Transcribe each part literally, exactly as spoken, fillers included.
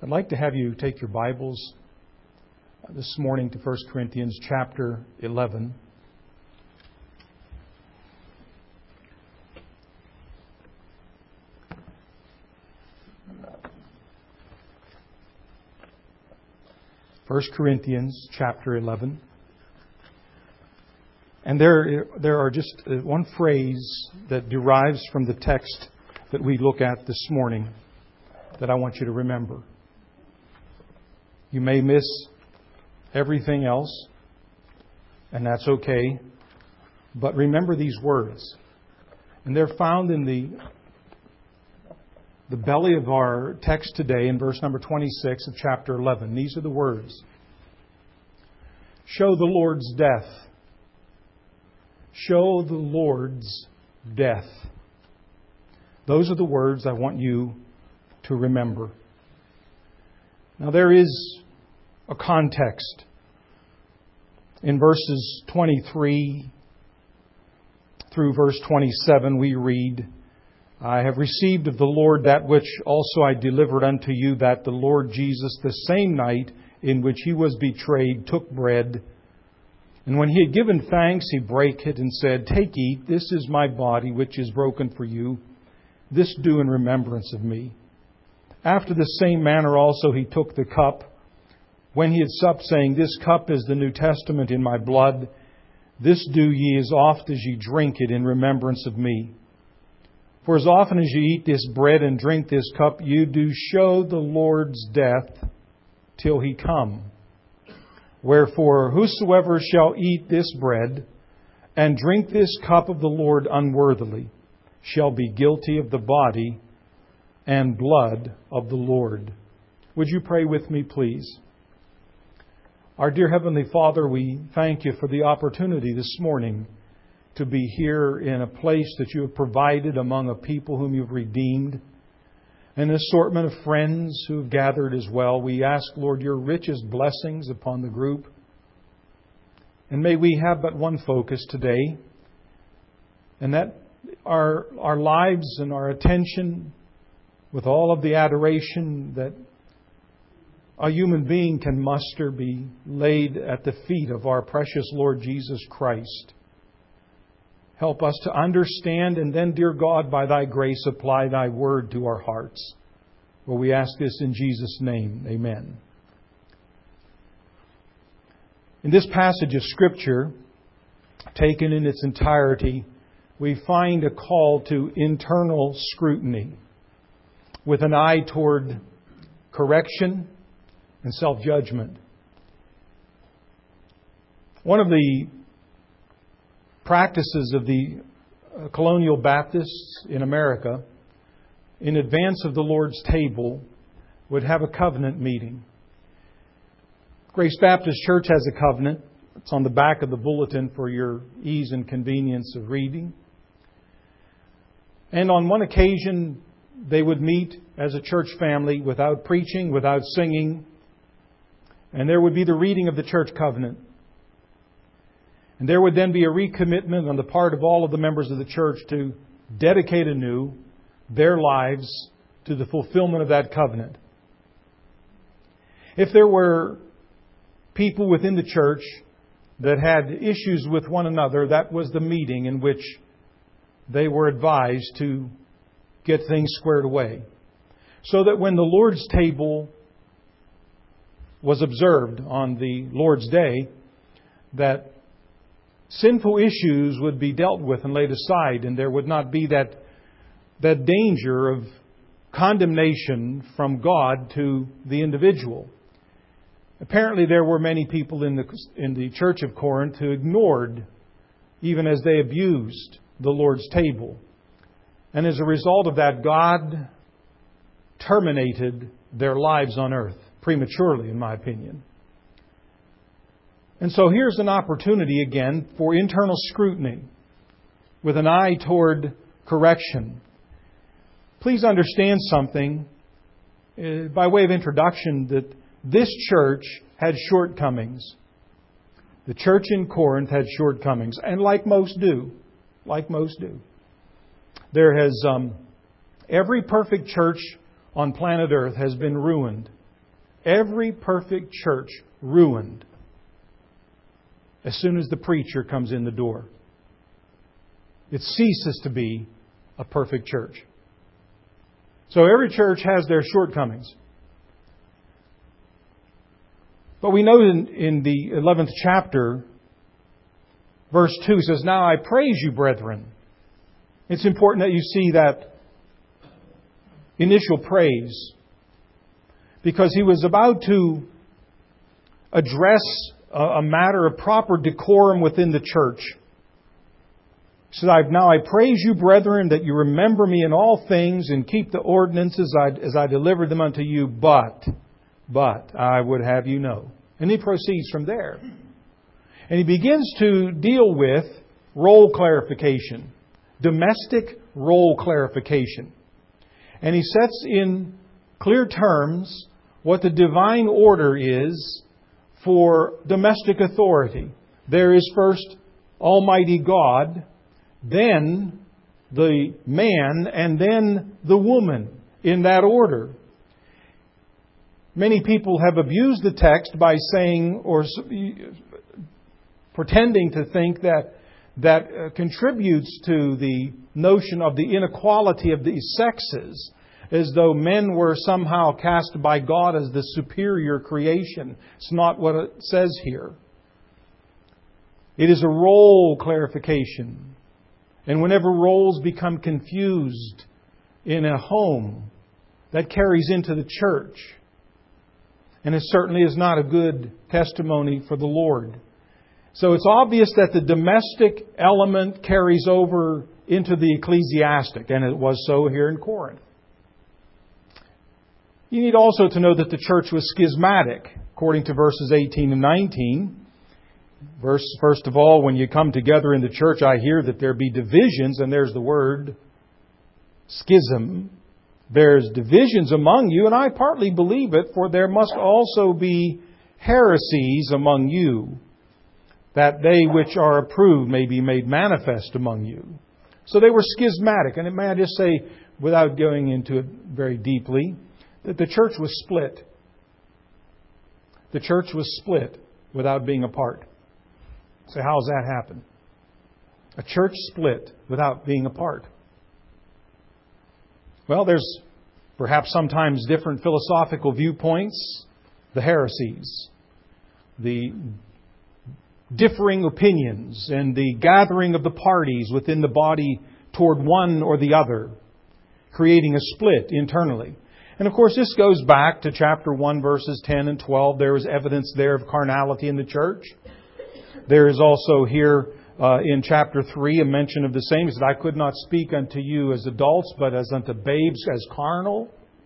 I'd like to have you take your Bibles this morning to First Corinthians chapter eleven. First Corinthians chapter eleven. And there, there are just one phrase that derives from the text that we look at this morning that I want you to remember. You may miss everything else, and that's okay. But remember these words. And they're found in the, the belly of our text today in verse number twenty-six of chapter eleven. These are the words. Show the Lord's death. Show the Lord's death. Those are the words I want you to remember. Now there is a context. In verses twenty-three through verse twenty-seven we read, I have received of the Lord that which also I delivered unto you, that the Lord Jesus, the same night in which He was betrayed, took bread. And when He had given thanks, He brake it and said, Take, eat, this is my body which is broken for you. This do in remembrance of me. After the same manner also He took the cup, when He had supped, saying, This cup is the New Testament in my blood. This do ye as oft as ye drink it in remembrance of me. For as often as ye eat this bread and drink this cup, you do show the Lord's death till He come. Wherefore, whosoever shall eat this bread and drink this cup of the Lord unworthily shall be guilty of the body and blood of the Lord. Would you pray with me, please? Our dear Heavenly Father, we thank You for the opportunity this morning to be here in a place that You have provided among a people whom You've redeemed, an assortment of friends who have gathered as well. We ask, Lord, Your richest blessings upon the group. And may we have but one focus today, and that our, our lives and our attention, with all of the adoration that a human being can muster, be laid at the feet of our precious Lord Jesus Christ. Help us to understand, and then, dear God, by Thy grace, apply Thy word to our hearts. For we ask this in Jesus' name. Amen. In this passage of Scripture, taken in its entirety, we find a call to internal scrutiny with an eye toward correction and self-judgment. One of the practices of the colonial Baptists in America, in advance of the Lord's table, would have a covenant meeting. Grace Baptist Church has a covenant. It's on the back of the bulletin for your ease and convenience of reading. And on one occasion, they would meet as a church family without preaching, without singing. And there would be the reading of the church covenant. And there would then be a recommitment on the part of all of the members of the church to dedicate anew their lives to the fulfillment of that covenant. If there were people within the church that had issues with one another, that was the meeting in which they were advised to get things squared away. So that when the Lord's table was observed on the Lord's Day, that sinful issues would be dealt with and laid aside, and there would not be that, that danger of condemnation from God to the individual. Apparently there were many people in the, in the church of Corinth who ignored, even as they abused, the Lord's table. And as a result of that, God terminated their lives on earth. Prematurely, in my opinion. And so here's an opportunity again for internal scrutiny with an eye toward correction. Please understand something uh, by way of introduction, that this church had shortcomings. The church in Corinth had shortcomings, and like most do, like most do. There has um, every perfect church on planet Earth has been ruined every perfect church ruined as soon as the preacher comes in the door. It ceases to be a perfect church. So every church has their shortcomings. But we know in, in the eleventh chapter, verse two says, "Now I praise you, brethren." It's important that you see that initial praise, because he was about to address a, a matter of proper decorum within the church. He said, "Now I praise you, brethren, that you remember me in all things and keep the ordinances as I delivered them unto you. But, but, I would have you know." And he proceeds from there. And he begins to deal with role clarification. Domestic role clarification. And he sets in clear terms what the divine order is for domestic authority. There is first Almighty God, then the man, and then the woman, in that order. Many people have abused the text by saying or pretending to think that that uh, contributes to the notion of the inequality of the sexes, as though men were somehow cast by God as the superior creation. It's not what it says here. It is a role clarification. And whenever roles become confused in a home, that carries into the church. And it certainly is not a good testimony for the Lord. So it's obvious that the domestic element carries over into the ecclesiastic, and it was so here in Corinth. You need also to know that the church was schismatic, according to verses eighteen and nineteen. Verse, first of all, when you come together in the church, I hear that there be divisions, and there's the word schism. There's divisions among you, and I partly believe it, for there must also be heresies among you, that they which are approved may be made manifest among you. So they were schismatic. And may I just say, without going into it very deeply, that the church was split. The church was split without being apart. So how does that happen? A church split without being apart. Well, there's perhaps sometimes different philosophical viewpoints, the heresies, the differing opinions, and the gathering of the parties within the body toward one or the other, creating a split internally. And of course, this goes back to chapter one, verses ten and twelve. There is evidence there of carnality in the church. There is also here uh, in chapter three a mention of the same. He said, "I could not speak unto you as adults, but as unto babes, as carnal."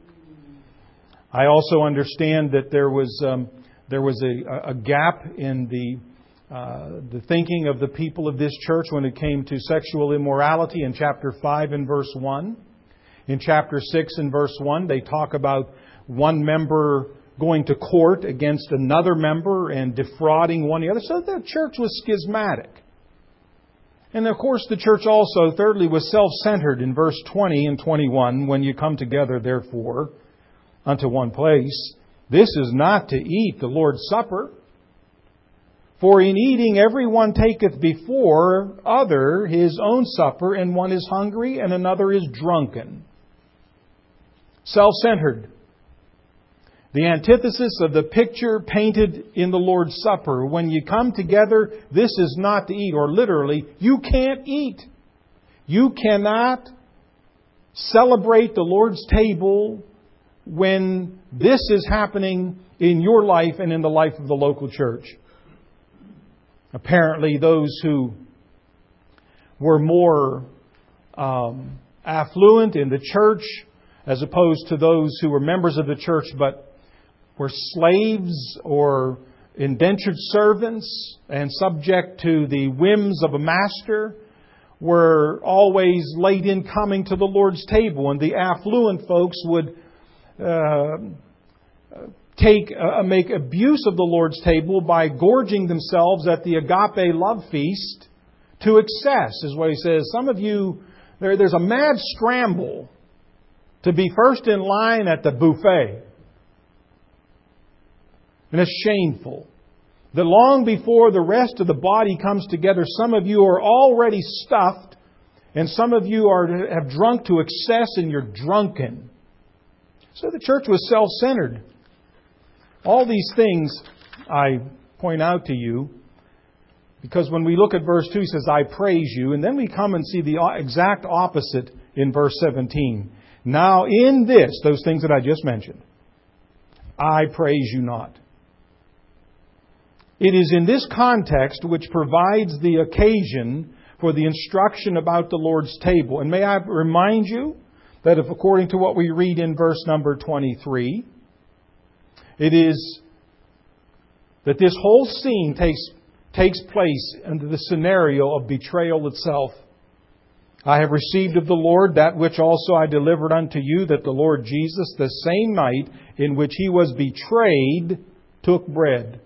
I also understand that there was um, there was a, a gap in the Uh, the thinking of the people of this church when it came to sexual immorality in chapter five and verse one. In chapter six and verse one, they talk about one member going to court against another member and defrauding one another. So the church was schismatic. And of course the church also, thirdly, was self-centered in verse twenty and twenty-one. "When you come together, therefore, unto one place, this is not to eat the Lord's Supper. For in eating every one taketh before other his own supper, and one is hungry, and another is drunken." Self-centered. The antithesis of the picture painted in the Lord's Supper. When you come together, this is not to eat. Or literally, you can't eat. You cannot celebrate the Lord's table when this is happening in your life and in the life of the local church. Apparently, those who were more um, affluent in the church, as opposed to those who were members of the church but were slaves or indentured servants and subject to the whims of a master, were always late in coming to the Lord's table. And the affluent folks would uh, take uh, make abuse of the Lord's table by gorging themselves at the agape love feast to excess, is what he says. Some of you, there, there's a mad scramble to be first in line at the buffet. And it's shameful that long before the rest of the body comes together, some of you are already stuffed, and some of you are have drunk to excess, and you're drunken. So the church was self-centered. All these things I point out to you because when we look at verse two, he says, I praise you. And then we come and see the exact opposite in verse seventeen. Now in this, those things that I just mentioned, I praise you not. It is in this context which provides the occasion for the instruction about the Lord's table. And may I remind you that if according to what we read in verse number twenty-three, it is that this whole scene takes, takes place under the scenario of betrayal itself. I have received of the Lord that which also I delivered unto you, that the Lord Jesus, the same night in which He was betrayed, took bread.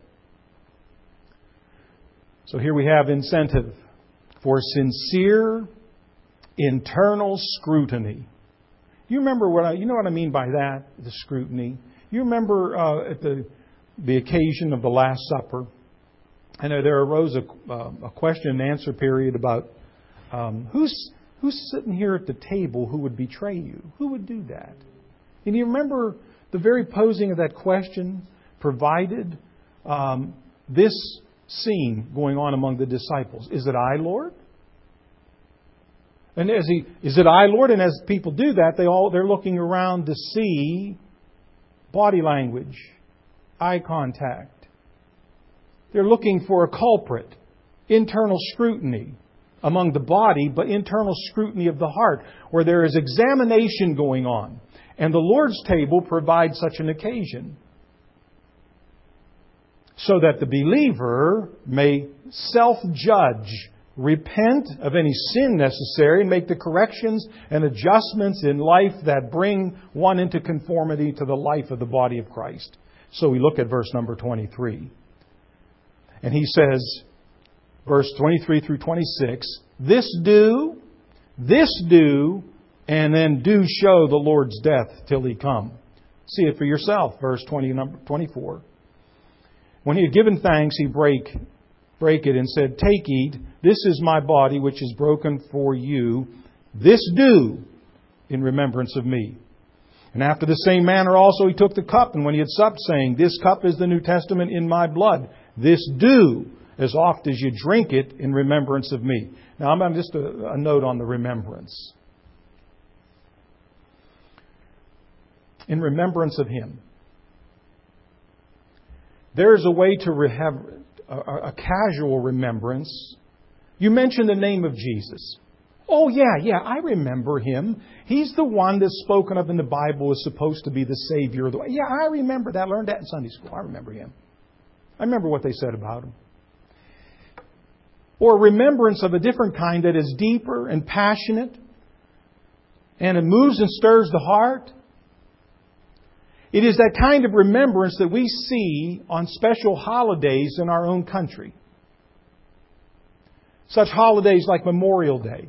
So here we have incentive for sincere internal scrutiny. You remember what I, you know what I mean by that, the scrutiny? You remember uh, at the the occasion of the Last Supper, I know there arose a, uh, a question and answer period about um, who's who's sitting here at the table who would betray you? Who would do that? And you remember the very posing of that question provided um, this scene going on among the disciples. Is it I, Lord? And as he, is it I, Lord? And as people do that, they all they're looking around to see body language, eye contact. They're looking for a culprit, internal scrutiny among the body, but internal scrutiny of the heart, where there is examination going on. And the Lord's table provides such an occasion, so that the believer may self-judge, repent of any sin necessary, and make the corrections and adjustments in life that bring one into conformity to the life of the body of Christ. So we look at verse number twenty-three. And he says, verse twenty-three through twenty-six, this do, this do, and then do show the Lord's death till He come. See it for yourself. Verse twenty, number twenty-four. When he had given thanks, he brake, brake it and said, take, eat, this is my body which is broken for you. This do in remembrance of me. And after the same manner also he took the cup, and when he had supped, saying, this cup is the New Testament in my blood. This do as oft as you drink it in remembrance of me. Now I'm just a, a note on the remembrance. In remembrance of Him. There's a way to have a, a casual remembrance. You mention the name of Jesus. Oh, yeah, yeah, I remember Him. He's the one that's spoken of in the Bible as supposed to be the Savior of the way. Yeah, I remember that. I learned that in Sunday school. I remember Him. I remember what they said about Him. Or remembrance of a different kind that is deeper and passionate, and it moves and stirs the heart. It is that kind of remembrance that we see on special holidays in our own country. Such holidays like Memorial Day.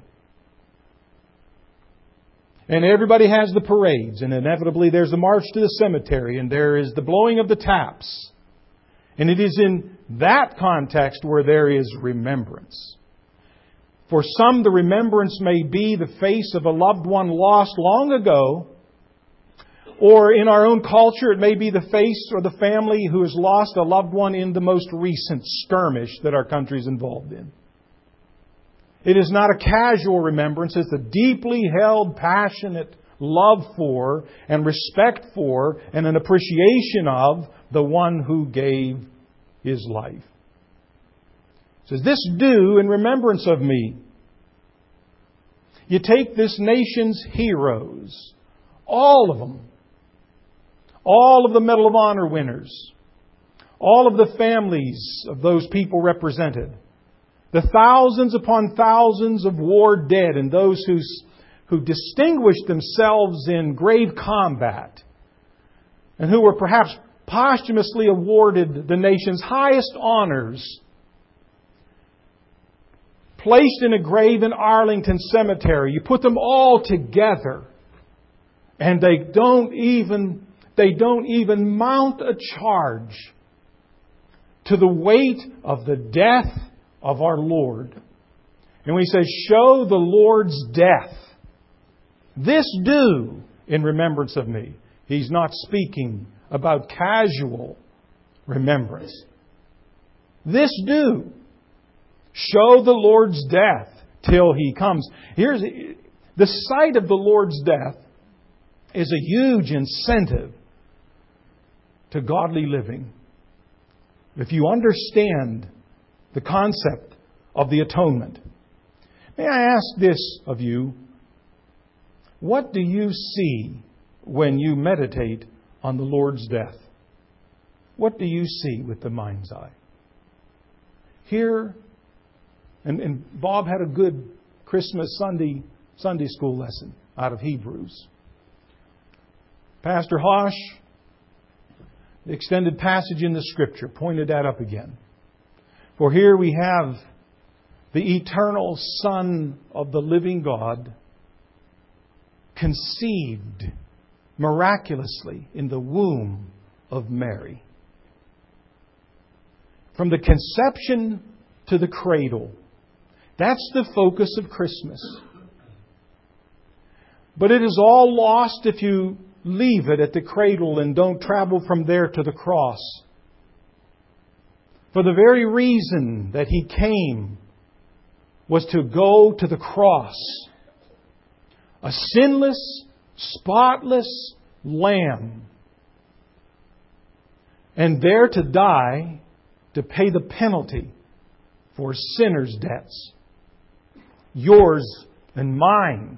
And everybody has the parades, and inevitably there's the march to the cemetery, and there is the blowing of the taps. And it is in that context where there is remembrance. For some, the remembrance may be the face of a loved one lost long ago. Or in our own culture, it may be the face or the family who has lost a loved one in the most recent skirmish that our country is involved in. It is not a casual remembrance. It's a deeply held, passionate love for and respect for and an appreciation of the one who gave His life. It says, this do in remembrance of me. You take this nation's heroes, all of them, all of the Medal of Honor winners, all of the families of those people represented, the thousands upon thousands of war dead and those who, who distinguished themselves in grave combat and who were perhaps posthumously awarded the nation's highest honors, placed in a grave in Arlington Cemetery. You put them all together and they don't even... They don't even mount a charge to the weight of the death of our Lord. And when He says, show the Lord's death, this do in remembrance of me. He's not speaking about casual remembrance. This do. Show the Lord's death till He comes. Here's the sight of the Lord's death is a huge incentive to godly living. If you understand the concept of the atonement. May I ask this of you? What do you see when you meditate on the Lord's death? What do you see with the mind's eye? Here, and, and Bob had a good Christmas Sunday Sunday school lesson out of Hebrews. Pastor Hosh, the extended passage in the Scripture, pointed that up again. For here we have the eternal Son of the living God conceived miraculously in the womb of Mary. From the conception to the cradle. That's the focus of Christmas. But it is all lost if you leave it at the cradle and don't travel from there to the cross. For the very reason that He came was to go to the cross. A sinless, spotless lamb. And there to die to pay the penalty for sinners' debts. Yours and mine.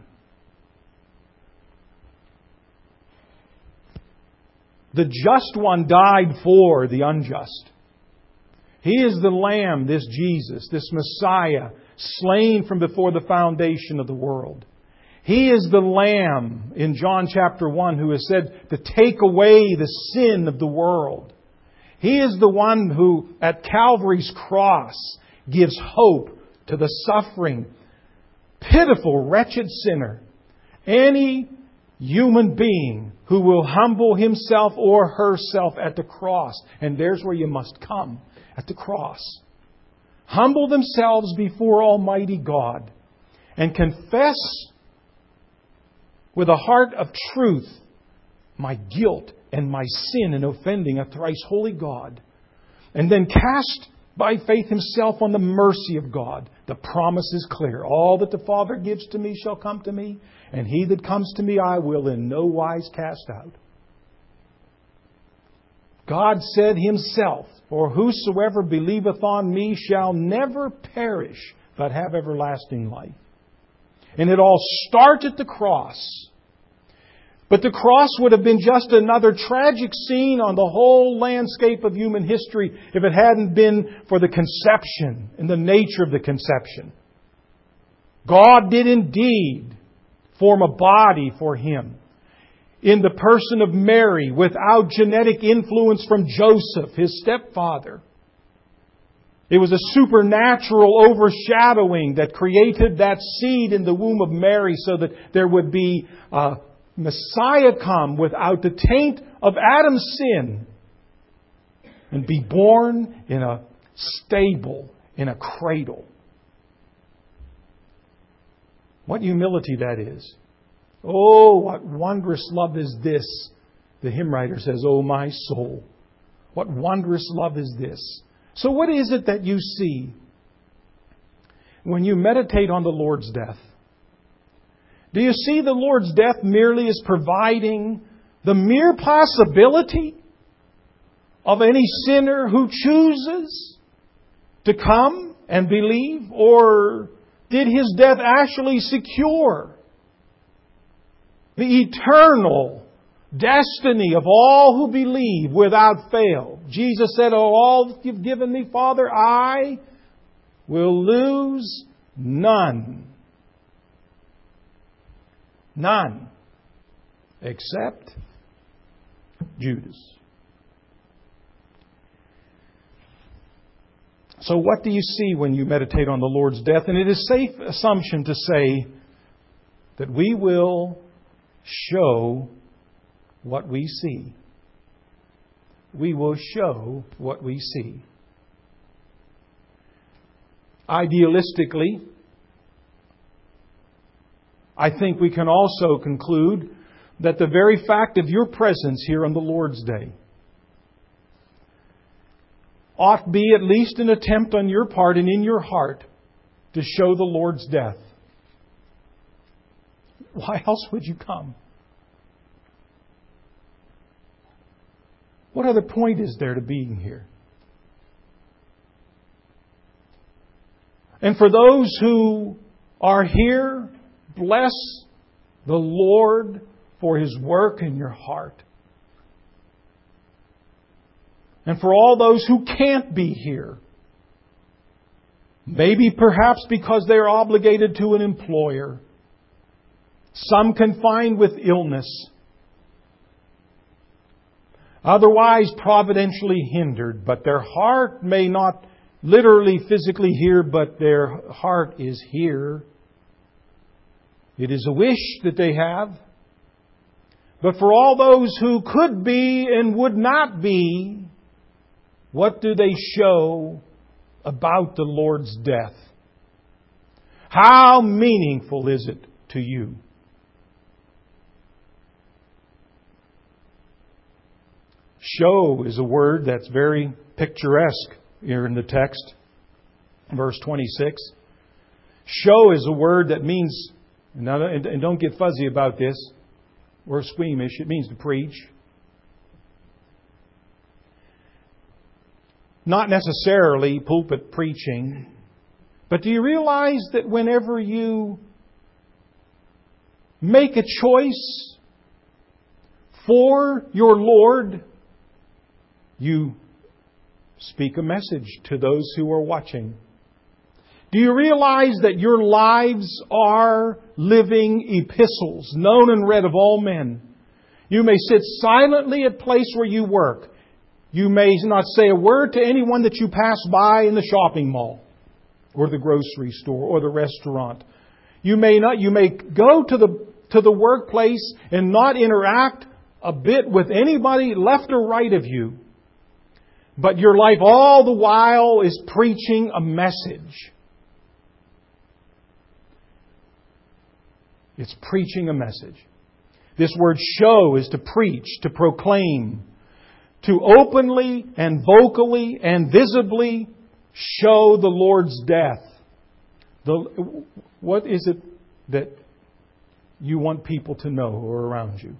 The just one died for the unjust. He is the Lamb, this Jesus, this Messiah, slain from before the foundation of the world. He is the Lamb in John chapter one who is said to take away the sin of the world. He is the one who at Calvary's cross gives hope to the suffering, pitiful, wretched sinner. Any human being who will humble himself or herself at the cross. And there's where you must come, at the cross. Humble themselves before Almighty God and confess with a heart of truth my guilt and my sin in offending a thrice holy God. And then cast by faith himself on the mercy of God. The promise is clear. All that the Father gives to me shall come to me, and he that comes to me I will in no wise cast out. God said himself, for whosoever believeth on me shall never perish, but have everlasting life. And it all starts at the cross. But the cross would have been just another tragic scene on the whole landscape of human history if it hadn't been for the conception and the nature of the conception. God did indeed form a body for Him in the person of Mary without genetic influence from Joseph, His stepfather. It was a supernatural overshadowing that created that seed in the womb of Mary so that there would be a Messiah come without the taint of Adam's sin and be born in a stable, in a cradle. What humility that is. Oh, what wondrous love is this? The hymn writer says, oh my soul, what wondrous love is this? So what is it that you see when you meditate on the Lord's death? Do you see the Lord's death merely as providing the mere possibility of any sinner who chooses to come and believe? Or did His death actually secure the eternal destiny of all who believe without fail? Jesus said, oh, all that you've given me, Father, I will lose none. None. Except Judas. So what do you see when you meditate on the Lord's death? And it is a safe assumption to say that we will show what we see. We will show what we see. idealistically, I think we can also conclude that the very fact of your presence here on the Lord's Day ought be at least an attempt on your part and in your heart to show the Lord's death. Why else would you come? What other point is there to being here? And for those who are here, bless the Lord for His work in your heart. And for all those who can't be here, maybe perhaps because they are obligated to an employer, some confined with illness, otherwise providentially hindered, but their heart may not literally physically here, but their heart is here. It is a wish that they have. But for all those who could be and would not be, what do they show about the Lord's death? How meaningful is it to you? Show is a word that's very picturesque here in the text. Verse twenty-six. Show is a word that means, and don't get fuzzy about this, or squeamish, it means to preach. Not necessarily pulpit preaching, but do you realize that whenever you make a choice for your Lord, you speak a message to those who are watching? Do you realize that your lives are living epistles, known and read of all men? You may sit silently at the place where you work. You may not say a word to anyone that you pass by in the shopping mall, or the grocery store, or the restaurant. You may not. You may go to the to the workplace and not interact a bit with anybody left or right of you. But your life all the while is preaching a message. It's preaching a message. This word show is to preach, to proclaim, to openly and vocally and visibly show the Lord's death. The, what is it that you want people to know who are around you?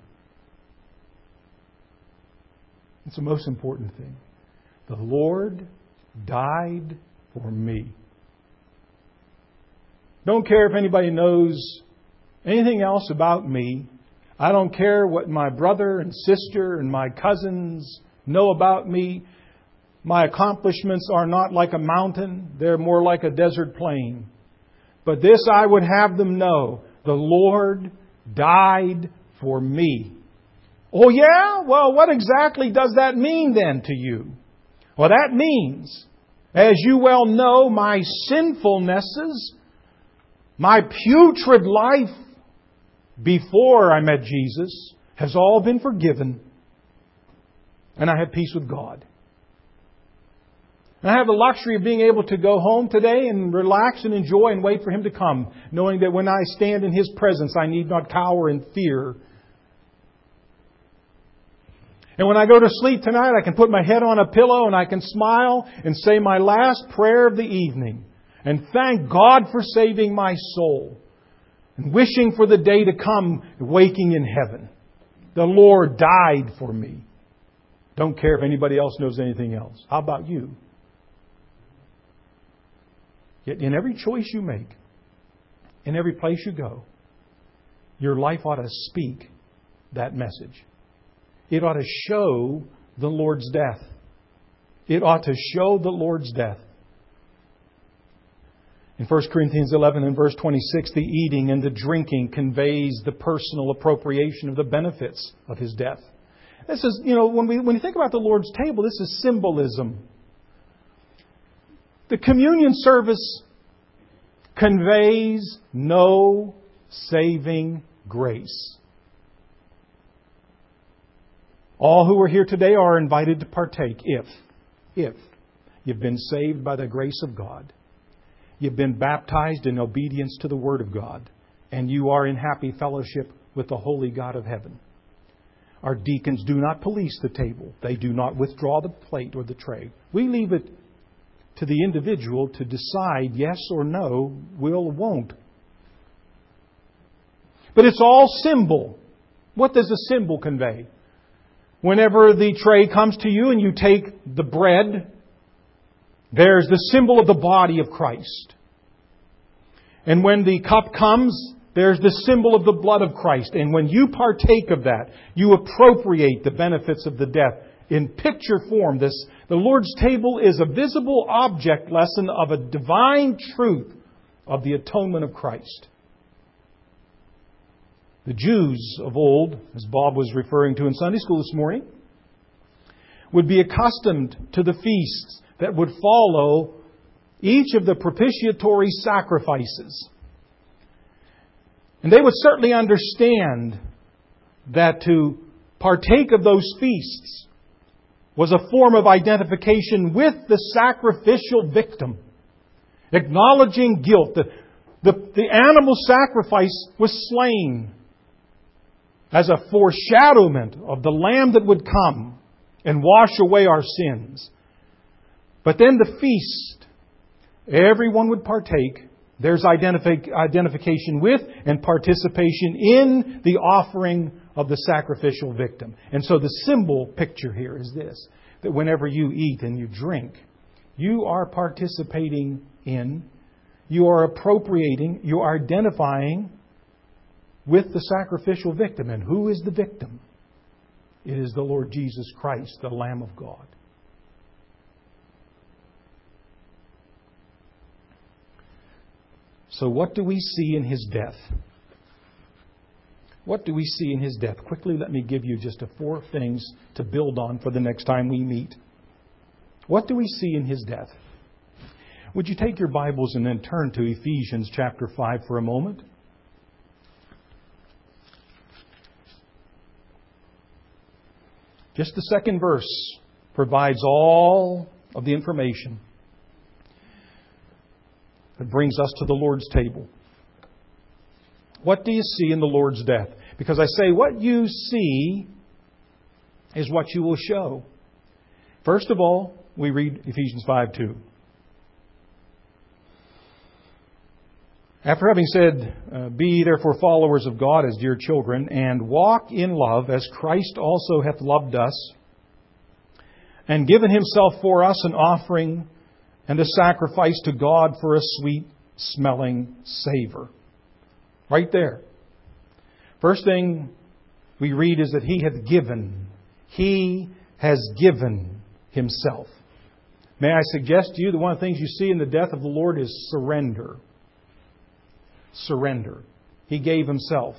It's the most important thing. The Lord died for me. Don't care if anybody knows anything else about me. I don't care what my brother and sister and my cousins know about me. My accomplishments are not like a mountain. They're more like a desert plain. But this I would have them know. The Lord died for me. Oh yeah? Well, what exactly does that mean then to you? Well, that means, as you well know, my sinfulnesses, my putrid life before I met Jesus has all been forgiven. And I have peace with God. And I have the luxury of being able to go home today and relax and enjoy and wait for Him to come, knowing that when I stand in His presence, I need not cower in fear. And when I go to sleep tonight, I can put my head on a pillow and I can smile and say my last prayer of the evening and thank God for saving my soul and wishing for the day to come, waking in heaven. The Lord died for me. Don't care if anybody else knows anything else. How about you? Yet in every choice you make, in every place you go, your life ought to speak that message. It ought to show the Lord's death. It ought to show the Lord's death. In First Corinthians eleven and verse twenty-six, the eating and the drinking conveys the personal appropriation of the benefits of His death. This is, you know, when we when you think about the Lord's table, this is symbolism. The communion service conveys no saving grace. All who are here today are invited to partake if, if you've been saved by the grace of God. You've been baptized in obedience to the Word of God. And you are in happy fellowship with the holy God of heaven. Our deacons do not police the table. They do not withdraw the plate or the tray. We leave it to the individual to decide yes or no, will or won't. But it's all symbol. What does a symbol convey? Whenever the tray comes to you and you take the bread, there's the symbol of the body of Christ. And when the cup comes, there's the symbol of the blood of Christ. And when you partake of that, you appropriate the benefits of the death in picture form. This, the Lord's table is a visible object lesson of a divine truth of the atonement of Christ. The Jews of old, as Bob was referring to in Sunday school this morning, would be accustomed to the feasts that would follow each of the propitiatory sacrifices. And they would certainly understand that to partake of those feasts was a form of identification with the sacrificial victim, acknowledging guilt. The, the, the animal sacrifice was slain as a foreshadowment of the Lamb that would come and wash away our sins. But then the feast, everyone would partake. There's identifi- identification with and participation in the offering of the sacrificial victim. And so the symbol picture here is this, that whenever you eat and you drink, you are participating in, you are appropriating, you are identifying with the sacrificial victim. And who is the victim? It is the Lord Jesus Christ, the Lamb of God. So what do we see in His death? What do we see in His death? Quickly, let me give you just a four things to build on for the next time we meet. What do we see in His death? Would you take your Bibles and then turn to Ephesians chapter five for a moment? Just the second verse provides all of the information that brings us to the Lord's table. What do you see in the Lord's death? Because I say what you see is what you will show. First of all, we read Ephesians five two. After having said, uh, Be therefore followers of God as dear children, and walk in love as Christ also hath loved us, and given Himself for us an offering and a sacrifice to God for a sweet-smelling savor. Right there. First thing we read is that He hath given. He has given Himself. May I suggest to you that one of the things you see in the death of the Lord is surrender. Surrender. He gave Himself.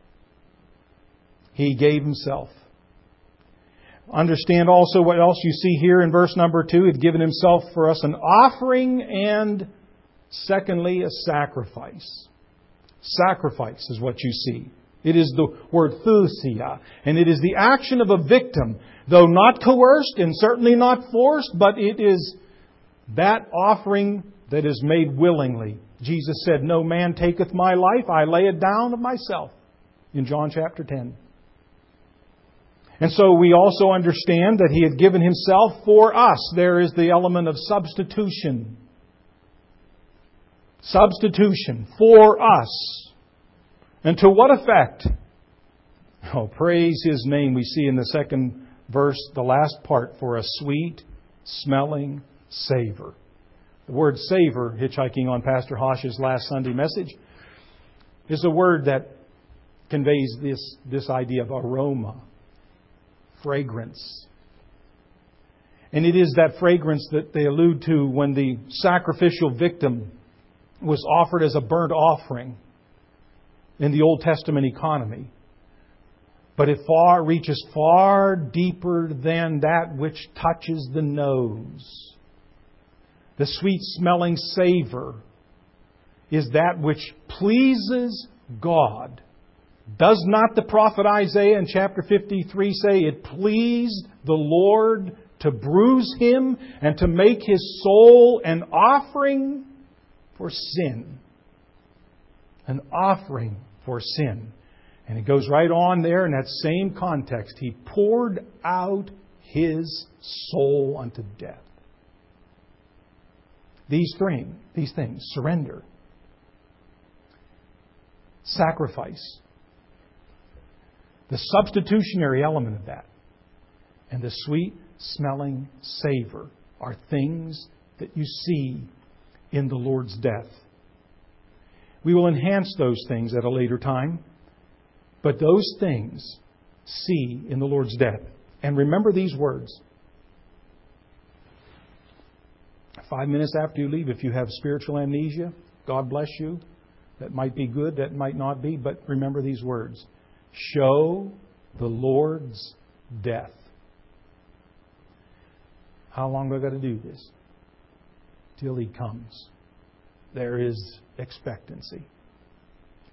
He gave Himself. Understand also what else you see here in verse number two. He had given Himself for us an offering and, secondly, a sacrifice. Sacrifice is what you see. It is the word thusia, and it is the action of a victim, though not coerced and certainly not forced, but it is that offering that is made willingly. Jesus said, No man taketh my life, I lay it down of myself, in John chapter ten. And so we also understand that He had given Himself for us. There is the element of substitution. Substitution for us. And to what effect? Oh, praise His name. We see in the second verse, the last part, for a sweet smelling savor. The word savor, hitchhiking on Pastor Hosh's last Sunday message, is a word that conveys this, this idea of aroma, fragrance. And it is that fragrance that they allude to when the sacrificial victim was offered as a burnt offering in the Old Testament economy. But it far reaches far deeper than that which touches the nose. The sweet-smelling savor is that which pleases God. Does not the prophet Isaiah in chapter fifty-three say, It pleased the Lord to bruise Him and to make His soul an offering for sin. An offering for sin. And it goes right on there in that same context. He poured out His soul unto death. These three, these things, surrender, sacrifice, the substitutionary element of that, and the sweet-smelling savor are things that you see in the Lord's death. We will enhance those things at a later time, but those things see in the Lord's death. And remember these words. Five minutes after you leave, if you have spiritual amnesia, God bless you. That might be good, that might not be, but remember these words. Show the Lord's death. How long have I got to do this? Till He comes. There is expectancy.